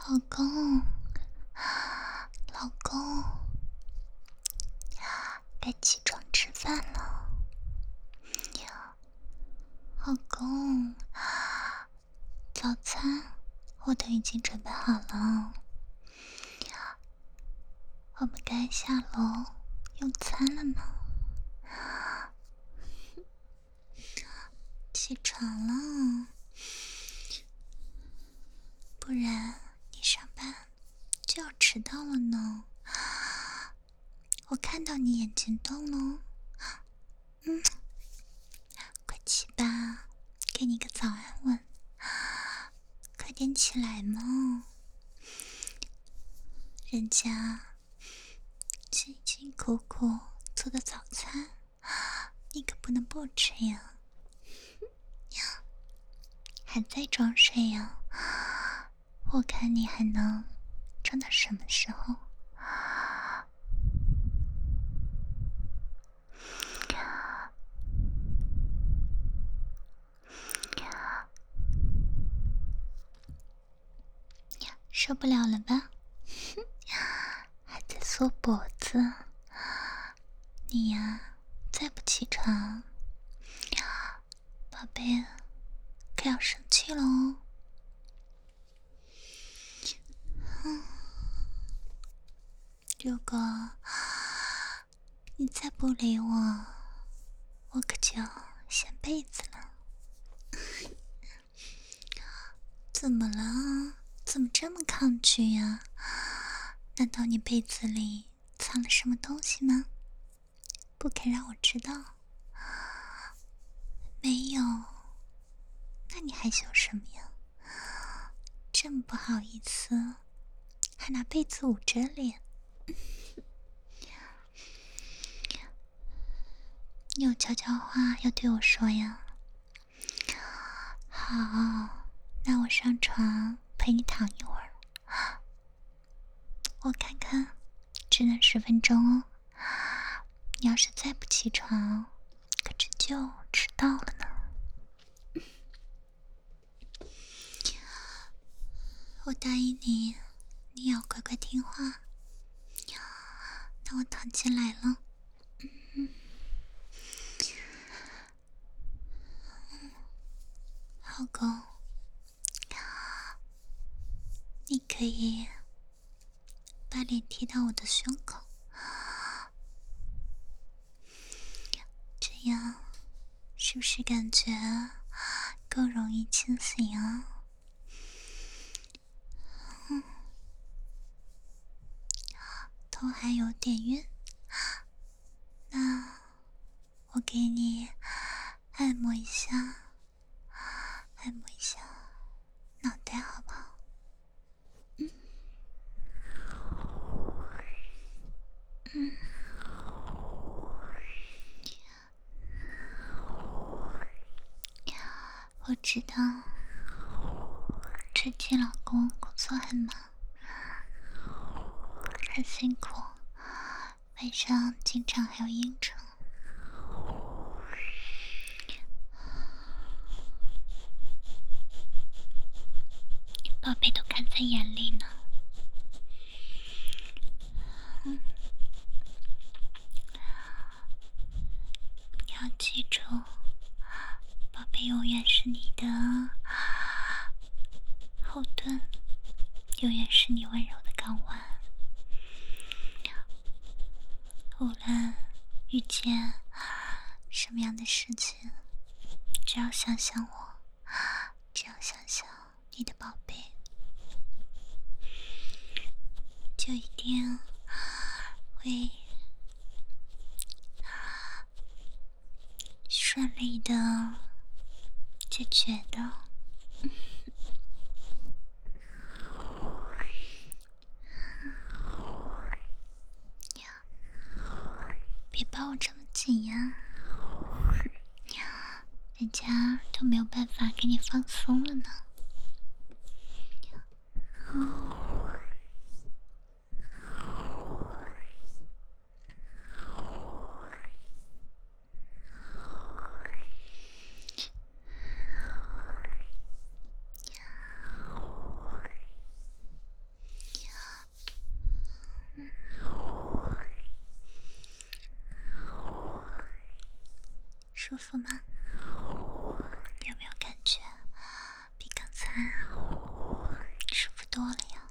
老公，老公，该起床吃饭了。老公，早餐我都已经准备好了，我们该下楼用餐了呢。起床了，不然你上班就要迟到了呢。我看到你眼睛动了，快起吧，给你个早安吻，快点起来嘛！人家辛辛苦苦做的早餐，你可不能不吃呀！还在装睡呀？我看你还能装到什么时候？受不了了吧？还在缩脖子？你呀，再不起床，宝贝可要生气了哦。如果你再不理我，我可就掀被子了。怎么了？怎么这么抗拒呀？难道你被子里藏了什么东西吗？不肯让我知道？没有，那你害羞什么呀？这么不好意思，还拿被子捂着脸。你有悄悄话要对我说呀？好，那我上床陪你躺一会儿。我看看，只能10分钟哦。你要是再不起床，可真就迟到了呢。我答应你，你要乖乖听话。那我躺进来了。老公，你可以把脸贴到我的胸口，这样是不是感觉更容易清醒啊？头还有点晕，那我给你按摩一下，按摩一下脑袋好不好？我知道最近老公工作很忙，很辛苦，晚上经常还要应酬。宝贝都看在眼里呢。你要记住，宝贝永远是你的后盾，永远是你温柔的港湾。无论遇见什么样的事情，只要想想我，只要想想你的宝贝，就一定会顺利的解决的。别抱我这么紧呀，人家都没有办法给你放松了呢。 舒服吗？有没有感觉比刚才舒服多了呀？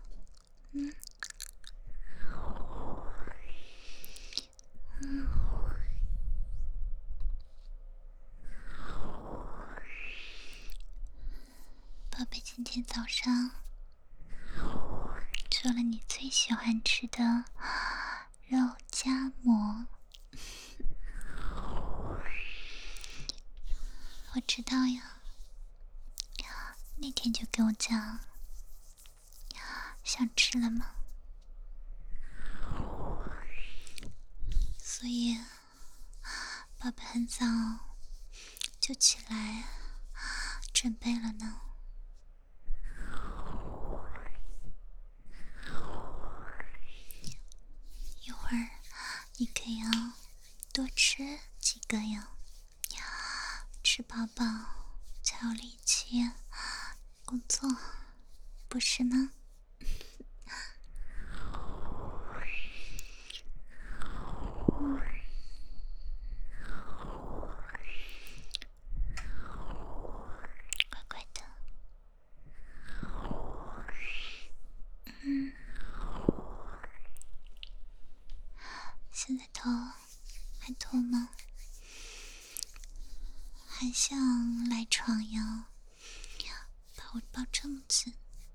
宝贝，今天早上做了你最喜欢吃的肉夹馍。我知道呀，那天就跟我讲想吃了吗？所以宝贝很早就起来准备了呢。一会儿你可要多吃几个呀，吃饱饱才有力气工作，不是吗？乖乖的。现在头还痛吗？还想赖床呀？把我抱这么紧，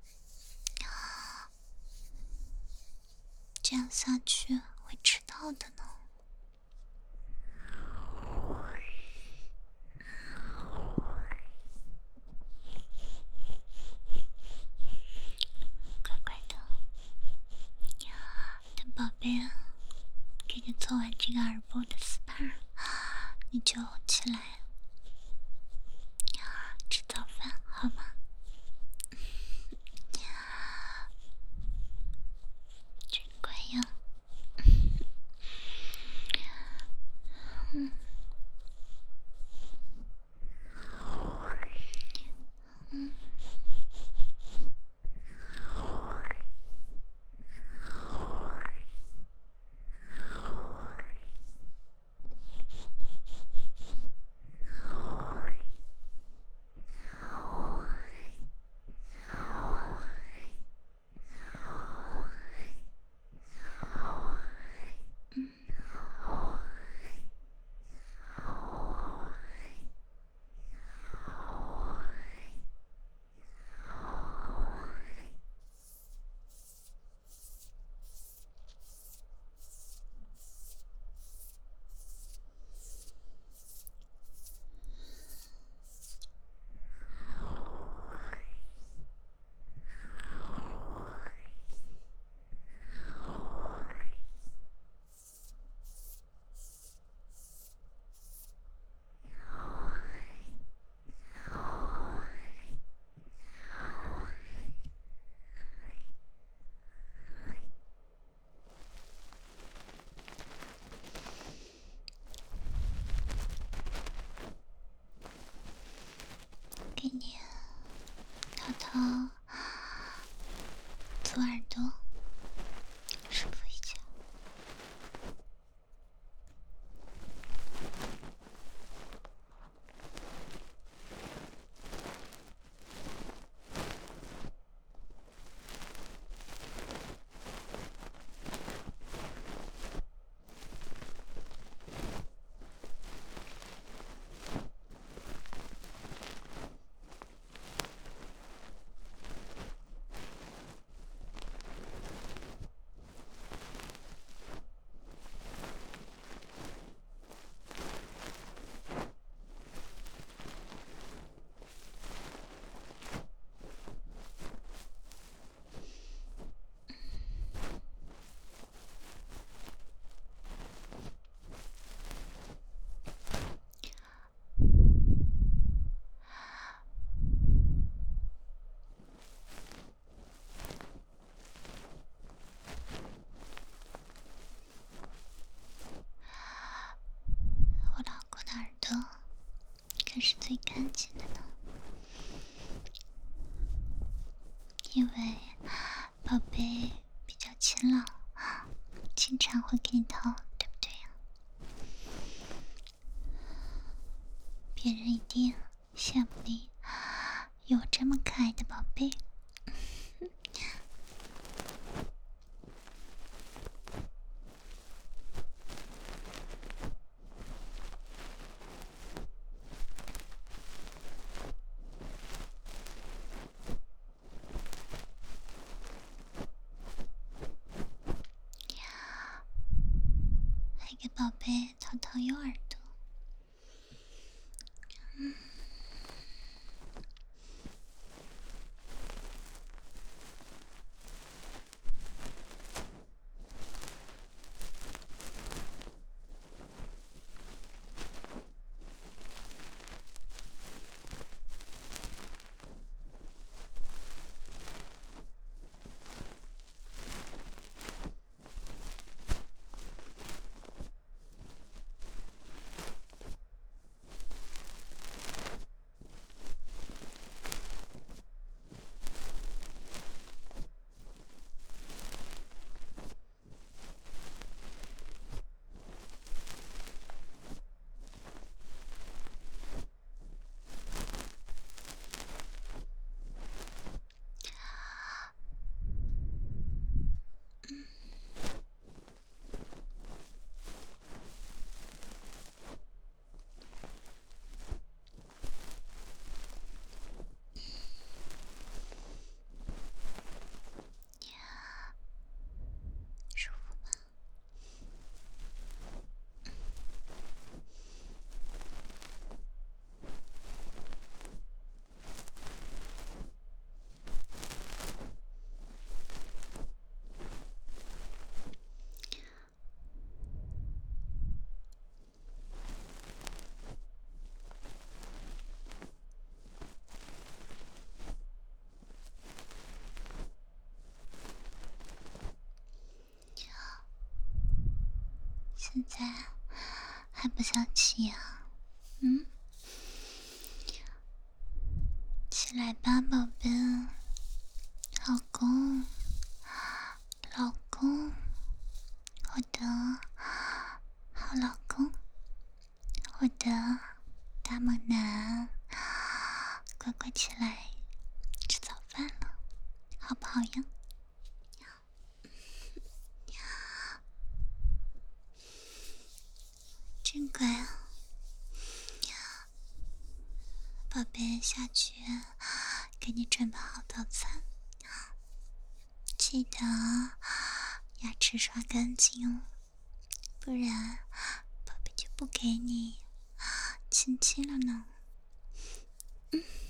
这样下去会迟到的呢。乖乖的，等宝贝给你做完这个耳部的 SPA， 你就起来吃早饭好吗？真乖呀。给你套套左耳朵，舒服一些。我老公的耳朵可是最干净的呢，因为宝贝比较勤劳，经常会给你掏，对不对呀？ 别人一定羡慕你有这么可爱的宝贝。还给宝贝掏掏右耳朵。舒服吗？现在还不想起啊？起来吧，宝贝，老公，老公，我的好老公，我的大猛男，乖乖起来吃早饭了，好不好呀？真乖啊！宝贝，下去给你准备好早餐，记得牙齿刷干净哦，不然宝贝就不给你亲亲了呢。